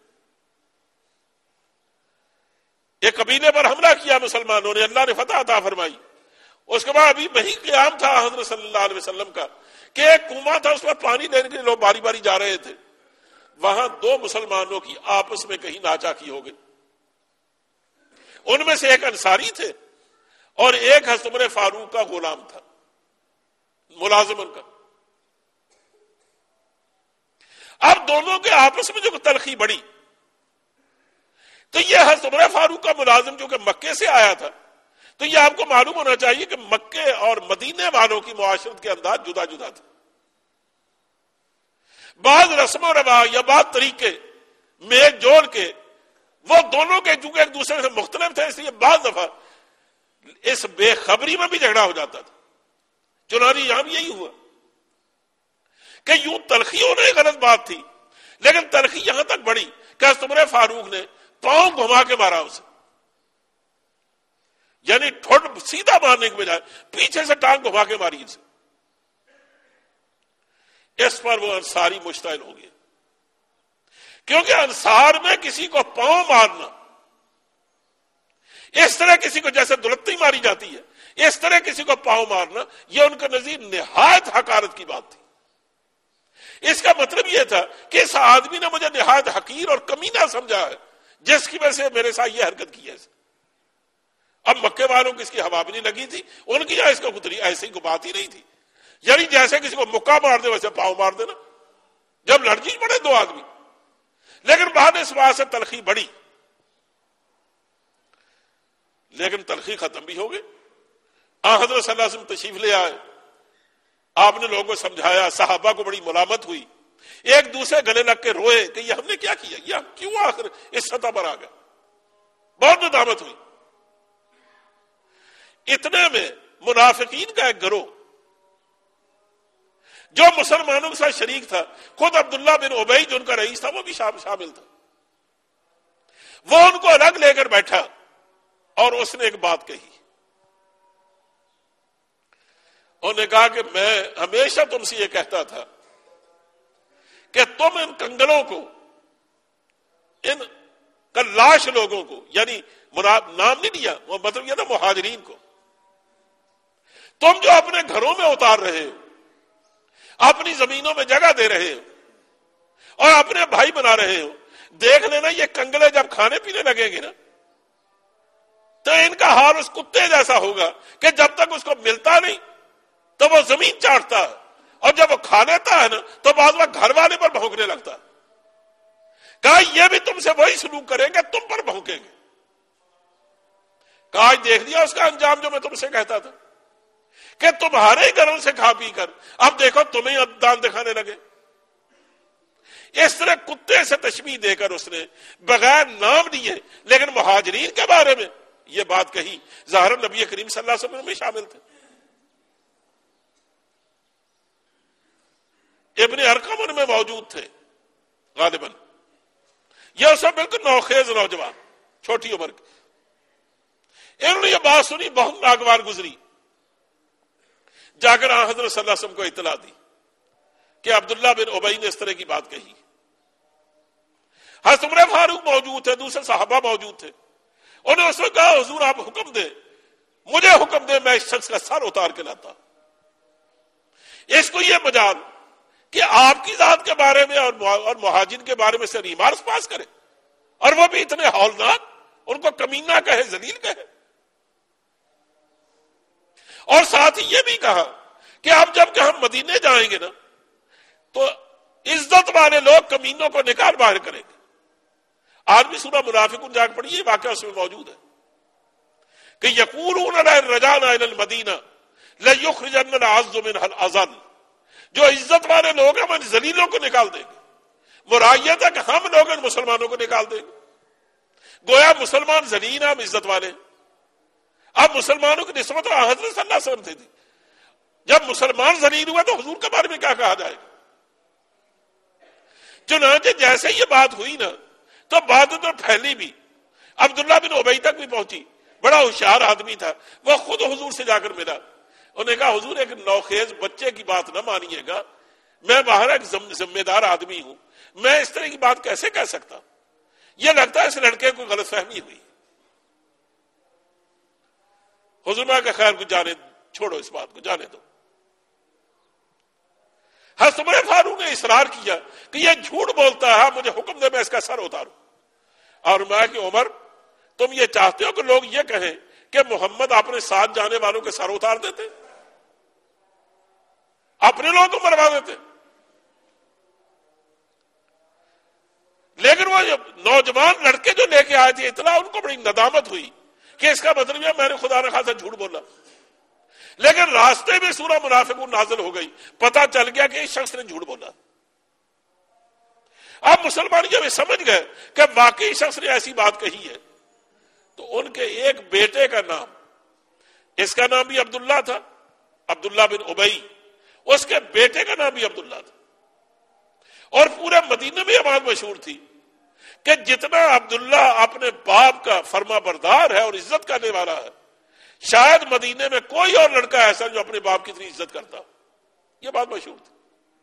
ایک قبیلے پر حملہ کیا مسلمانوں نے، اللہ نے فتح عطا فرمائی۔ اس کے بعد ابھی وہی قیام تھا حضرت صلی اللہ علیہ وسلم کا کہ ایک کنواں تھا، اس میں پانی لینے کے لیے لوگ باری باری جا رہے تھے، وہاں دو مسلمانوں کی آپس میں کہیں ناچاکی ہو گئی۔ ان میں سے ایک انصاری تھے اور ایک حضرت عمر فاروق کا غلام تھا، ملازم ان کا۔ اب دونوں کے آپس میں جو تلخی بڑھی تو یہ حضرت عمر فاروق کا ملازم جو کہ مکے سے آیا تھا، تو یہ آپ کو معلوم ہونا چاہیے کہ مکے اور مدینے والوں کی معاشرت کے انداز جدا جدا تھے۔ بعض رسم و رواج یا بعض طریقے میل جول کے وہ دونوں کے چونکہ ایک دوسرے سے مختلف تھے، اس لیے بعض دفعہ اس بے خبری میں بھی جھگڑا ہو جاتا تھا۔ چنانچہ یہاں بھی یہی ہوا کہ یوں تلخی ہونا ایک غلط بات تھی، لیکن تلخی یہاں تک بڑھی کہ حضرت عمر فاروق نے پاؤں گھما کے مارا اسے، یعنی ٹھوٹ سیدھا مارنے کے بجائے پیچھے سے ٹانگ گھما کے ماری اسے۔ اس پر وہ انصاری مشتعل ہو گئے، کیونکہ انصار میں کسی کو پاؤں مارنا، اس طرح کسی کو جیسے دلتی ماری جاتی ہے، اس طرح کسی کو پاؤں مارنا، یہ ان کے نزدیک نہایت حقارت کی بات تھی۔ اس کا مطلب یہ تھا کہ اس آدمی نے مجھے نہایت حقیر اور کمینہ سمجھا ہے، جس کی وجہ سے میرے ساتھ یہ حرکت کی ہے۔ اب مکے والوں کی اس کی ہوا بھی نہیں لگی تھی، ان کی یہاں اس کا کتری ایسی کوئی بات ہی نہیں تھی، یعنی جیسے کسی کو مکہ مار دے ویسے پاؤں مار دینا جب لڑکی پڑے دو آدمی۔ لیکن بعد اس بات سے تلخی بڑھی، لیکن تلخی ختم بھی ہو گئی۔ حضرت صلی اللہ علیہ وسلم تشریف لے آئے، آپ نے لوگوں کو سمجھایا، صحابہ کو بڑی ملامت ہوئی، ایک دوسرے گلے لگ کے روئے کہ یہ ہم نے کیا کیا، یہ ہم کیوں آخر اس سطح پر آ گئے، بہت ندامت ہوئی۔ اتنے میں منافقین کا ایک گروہ جو مسلمانوں کے ساتھ شریک تھا، خود عبداللہ بن ابی جو ان کا رئیس تھا وہ بھی شامل تھا، وہ ان کو الگ لے کر بیٹھا اور اس نے ایک بات کہی، انہوں نے کہا کہ میں ہمیشہ تم سے یہ کہتا تھا کہ تم ان کنگلوں کو، ان کلاش لوگوں کو، یعنی نام نہیں دیا، وہ مطلب یہ تھا مہاجرین کو، تم جو اپنے گھروں میں اتار رہے ہو، اپنی زمینوں میں جگہ دے رہے ہو اور اپنے بھائی بنا رہے ہو، دیکھ لینا یہ کنگلے جب کھانے پینے لگیں گے نا تو ان کا حال اس کتے جیسا ہوگا کہ جب تک اس کو ملتا نہیں تو وہ زمین چاٹتا ہے، اور جب وہ کھا لیتا ہے نا تو بعد میں گھر والے پر بھونکنے لگتا ہے۔ کہا یہ بھی تم سے وہی سلوک کریں گے، تم پر بھونکیں گے۔ کہا دیکھ لیا اس کا انجام جو میں تم سے کہتا تھا کہ تمہارے گھروں سے کھا پی کر اب دیکھو تمہیں دان دکھانے لگے۔ اس طرح کتے سے تشبیہ دے کر اس نے بغیر نام لیے لیکن مہاجرین کے بارے میں یہ بات کہی، ظاہر نبی کریم صلی اللہ علیہ وسلم میں شامل تھے۔ ابن ارقم ان میں موجود تھے غالباً، یہ اس وقت بالکل نوخیز نوجوان، چھوٹی عمر کے، انہوں نے یہ بات سنی، بہت ناگوار گزری، جا کر حضرت صلی اللہ علیہ وسلم کو اطلاع دی کہ عبداللہ بن ابی نے اس طرح کی بات کہی۔ حضرت عمر فاروق موجود تھے، دوسرے صحابہ موجود تھے، انہوں نے اس وقت کہا حضور آپ حکم دیں، مجھے حکم دیں، میں اس شخص کا سر اتار کے لاتا، اس کو یہ مجال کہ آپ کی ذات کے بارے میں اور مہاجرین کے بارے میں سے ریمارکس پاس کرے، اور وہ بھی اتنے ہولناک، ان کو کمینہ کہے، ذلیل کہے، اور ساتھ ہی یہ بھی کہا کہ اب جب کہ ہم مدینے جائیں گے نا تو عزت والے لوگ کمینوں کو نکال باہر کریں گے۔ آج بھی سورہ منافقون جا کے پڑھیے، یہ واقعہ اس میں موجود ہے کہ یقولون لئن رجعنا الى المدینہ لیخرجن الاعز منها الاذل، جو عزت والے لوگ ہیں ہم ذلیلوں کو نکال دیں گے، مرائیت ہے کہ ہم لوگ ان مسلمانوں کو نکال دیں گے، گویا مسلمان ذلیل ہیں، ہم عزت والے ہیں۔ اب مسلمانوں کی نسبت حضرت صلی اللہ علیہ وسلم تھی، جب مسلمان ذلیل ہوا تو حضور کے بارے میں کیا کہا جائے گا؟ چنانچہ جیسے یہ بات ہوئی نا تو بات تو پھیلی بھی، عبداللہ بن ابی تک بھی پہنچی، بڑا ہوشیار آدمی تھا، وہ خود حضور سے جا کر ملا، انہوں نے کہا حضور ایک نوخیز بچے کی بات نہ مانیے گا، میں باہر ایک ذمہ دار آدمی ہوں، میں اس طرح کی بات کیسے کہہ سکتا؟ یہ لگتا ہے اس لڑکے کو غلط فہمی ہوئی۔ حضور نے کہا خیر کو جانے چھوڑو، اس بات کو جانے دو۔ حضرت عمر فاروق نے اصرار کیا کہ یہ جھوٹ بولتا ہے، مجھے حکم دے میں اس کا سر اتاروں۔ اور میں کہ عمر تم یہ چاہتے ہو کہ لوگ یہ کہیں کہ محمد اپنے ساتھ جانے والوں کے سر اتار دیتے، اپنے لوگوں کو مروا دیتے؟ لیکن وہ نوجوان لڑکے جو لے کے آئے تھے اطلاع، ان کو بڑی ندامت ہوئی کہ اس کا مطلب ہے میں نے خدا نہ خاصا جھوٹ بولا۔ لیکن راستے میں سورہ منافقون نازل ہو گئی، پتہ چل گیا کہ اس شخص نے جھوٹ بولا۔ اب مسلمان جب یہ سمجھ گئے کہ واقعی شخص نے ایسی بات کہی ہے تو ان کے ایک بیٹے کا نام، اس کا نام بھی عبداللہ تھا، عبداللہ بن ابی، اس کے بیٹے کا نام بھی عبداللہ تھا، اور پورے مدینے میں یہ بات مشہور تھی کہ جتنا عبداللہ اپنے باپ کا فرما بردار ہے اور عزت کرنے والا ہے، شاید مدینے میں کوئی اور لڑکا ایسا جو اپنے باپ کی اتنی عزت کرتا ہو۔ یہ بات مشہور تھی۔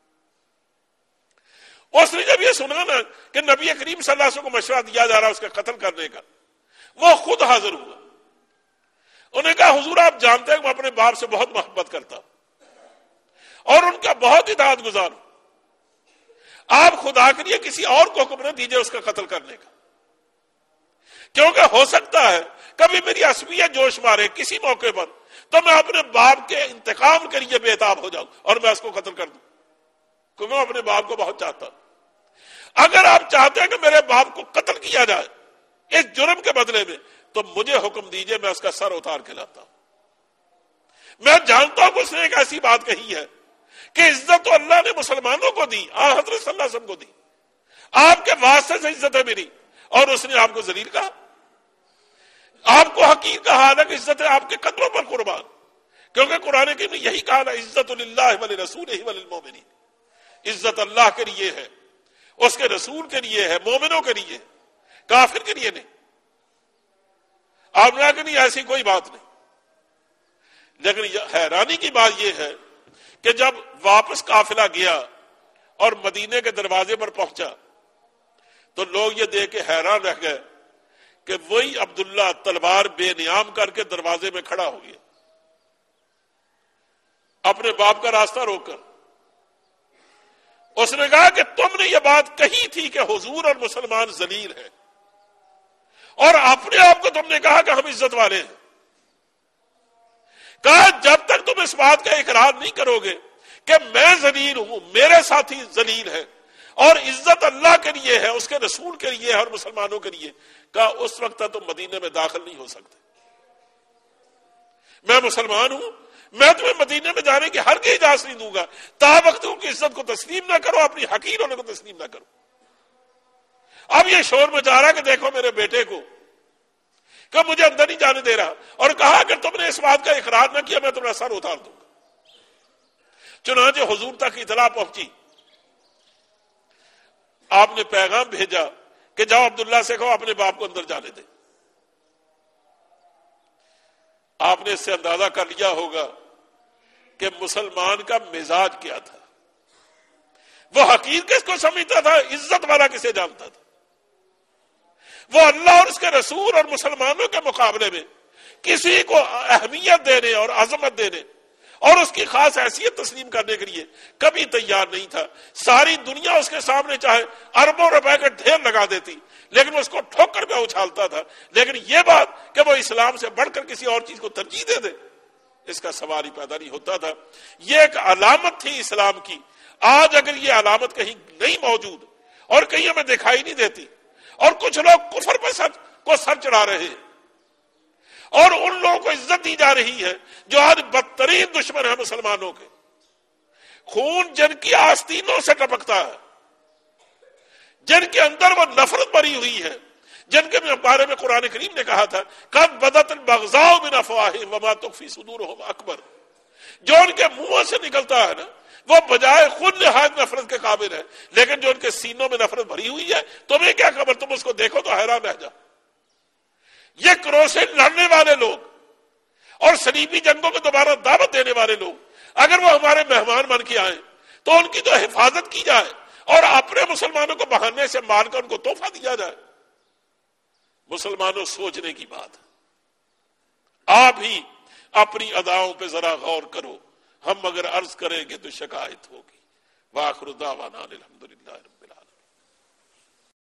اس نے جب یہ سنا نا کہ نبی کریم صلی اللہ علیہ وسلم کو مشورہ دیا جا رہا ہے اس کا قتل کرنے کا، وہ خود حاضر ہوا۔ انہوں نے کہا حضور آپ جانتے ہیں کہ میں اپنے باپ سے بہت محبت کرتا ہوں اور ان کا بہت اطاعت گزار ہوں، آپ خدا کے لیے کسی اور کو حکم نہ دیجیے اس کا قتل کرنے کا، کیونکہ ہو سکتا ہے کبھی میری عصبیت جوش مارے کسی موقع پر تو میں اپنے باپ کے انتقام کے لیے بے تاب ہو جاؤں اور میں اس کو قتل کر دوں، کیونکہ میں اپنے باپ کو بہت چاہتا ہوں۔ اگر آپ چاہتے ہیں کہ میرے باپ کو قتل کیا جائے اس جرم کے بدلے میں تو مجھے حکم دیجیے، میں اس کا سر اتار کے لاتا ہوں۔ میں جانتا ہوں کہ اس نے ایک ایسی بات کہی ہے کہ عزت تو اللہ نے مسلمانوں کو دی، حضرت صلی اللہ علیہ وسلم کو دی، آپ کے واسطے سے عزت ہے میری، اور اس نے آپ کو ذلیل کہا، آپ کو حقیر کہا نا کہ عزت ہے آپ کے قدموں پر قربان، کیونکہ قرآن کریم نے یہی کہا نا عزت للہ ولرسولہ وللمؤمنین، عزت اللہ کے لیے ہے، اس کے رسول کے لیے ہے، مومنوں کے لیے، کافر کے لیے نہیں۔ آپ نے کہا کہ نہیں ایسی کوئی بات نہیں، لیکن حیرانی کی بات یہ ہے کہ جب واپس قافلہ گیا اور مدینے کے دروازے پر پہنچا تو لوگ یہ دیکھ کے حیران رہ گئے کہ وہی عبداللہ تلوار بے نیام کر کے دروازے میں کھڑا ہو گیا، اپنے باپ کا راستہ روک کر۔ اس نے کہا کہ تم نے یہ بات کہی تھی کہ حضور اور مسلمان ذلیل ہیں، اور اپنے آپ کو تم نے کہا کہ ہم عزت والے ہیں۔ کہا جب تک تم اس بات کا اقرار نہیں کرو گے کہ میں ذلیل ہوں، میرے ساتھی ذلیل ہیں، اور عزت اللہ کے لیے ہے، اس کے رسول کے لیے ہے اور مسلمانوں کے لیے، کہا اس وقت تک تم مدینے میں داخل نہیں ہو سکتے۔ میں مسلمان ہوں، میں تمہیں مدینے میں جانے کی ہر کی اجازت نہیں دوں گا تا وقت کی عزت کو تسلیم نہ کرو، اپنی حقیر ہونے کو تسلیم نہ کرو۔ اب یہ شور مچا رہا کہ دیکھو میرے بیٹے کو، کہ مجھے اندر نہیں جانے دے رہا، اور کہا اگر تم نے اس بات کا اقرار نہ کیا میں تمہارا سر اتار دوں گا۔ چنانچہ حضور تک اطلاع پہنچی، آپ نے پیغام بھیجا کہ جاؤ عبداللہ سے کہو اپنے باپ کو اندر جانے دے۔ آپ نے اس سے اندازہ کر لیا ہوگا کہ مسلمان کا مزاج کیا تھا، وہ حقیر کس کو سمجھتا تھا، عزت والا کسے جانتا تھا۔ وہ اللہ اور اس کے رسول اور مسلمانوں کے مقابلے میں کسی کو اہمیت دینے اور عظمت دینے اور اس کی خاص حیثیت تسلیم کرنے کے لیے کبھی تیار نہیں تھا۔ ساری دنیا اس کے سامنے چاہے اربوں روپے کا ڈھیر لگا دیتی لیکن وہ اس کو ٹھوکر پہ اچھالتا تھا، لیکن یہ بات کہ وہ اسلام سے بڑھ کر کسی اور چیز کو ترجیح دے دے اس کا سوال ہی پیدا نہیں ہوتا تھا۔ یہ ایک علامت تھی اسلام کی۔ آج اگر یہ علامت کہیں نہیں موجود اور کہیں ہمیں دکھائی نہیں دیتی اور کچھ لوگ کفر پہ سر چڑھا رہے ہیں اور ان لوگوں کو عزت دی جا رہی ہے جو آج بدترین دشمن ہے مسلمانوں کے، خون جن کی آستینوں سے ٹپکتا ہے، جن کے اندر وہ نفرت بھری ہوئی ہے، جن کے بارے میں قرآن کریم نے کہا تھا قد بدت البغضاء من افواہہم وما تخفی صدورہم اکبر، جو ان کے منہوں سے نکلتا ہے نا وہ بجائے خود نہایت نفرت کے قابل ہے، لیکن جو ان کے سینوں میں نفرت بھری ہوئی ہے تمہیں کیا خبر، تم اس کو دیکھو تو حیران رہ جاؤ۔ یہ کروسے لڑنے والے لوگ اور صلیبی جنگوں کو دوبارہ دعوت دینے والے لوگ اگر وہ ہمارے مہمان بن کے آئیں تو ان کی تو حفاظت کی جائے اور اپنے مسلمانوں کو بہانے سے مار کر ان کو تحفہ دیا جائے۔ مسلمانوں سوچنے کی بات ہے، آپ ہی اپنی اداؤں پہ ذرا غور کرو، ہم اگر عرض کریں گے تو شکایت ہوگی۔ وآخر دعوانا الحمدللہ۔